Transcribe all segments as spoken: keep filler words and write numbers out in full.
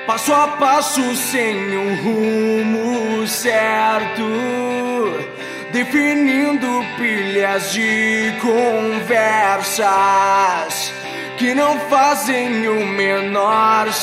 passo a passo sem um rumo certo, definindo pilhas de conversas que não fazem o menor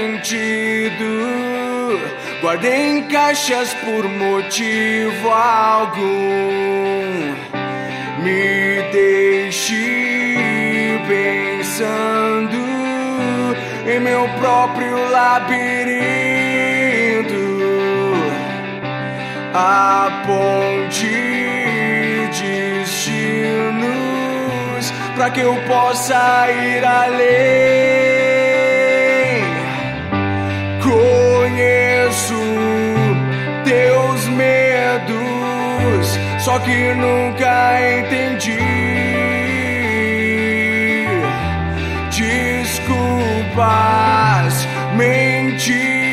sentido. Guardei em caixas por motivo algum. Me deixe pensando em meu próprio labirinto. A ponte destinos para que eu possa ir além. Conheço teus medos, só que nunca entendi. Desculpas, mentir.